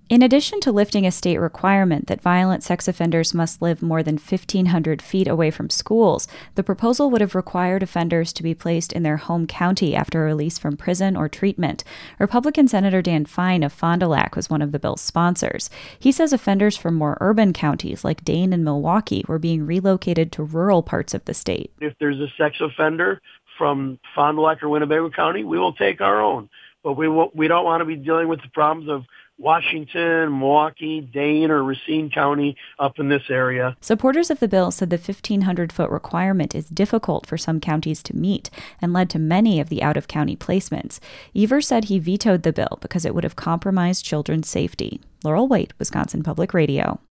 In addition to lifting a state requirement that violent sex offenders must live more than 1,500 feet away from schools, the proposal would have required offenders to be placed in their home county after release from prison or treatment. Republican Senator Dan Fine of Fond du Lac was one of the bill's sponsors. He says offenders from more urban counties like Dane and Milwaukee were being relocated to rural parts of the state. If there's a sex offender from Fond du Lac or Winnebago County, we will take our own. But we don't want to be dealing with the problems of Washington, Milwaukee, Dane, or Racine County up in this area. Supporters of the bill said the 1,500-foot requirement is difficult for some counties to meet and led to many of the out-of-county placements. Evers said he vetoed the bill because it would have compromised children's safety. Laurel Waite, Wisconsin Public Radio.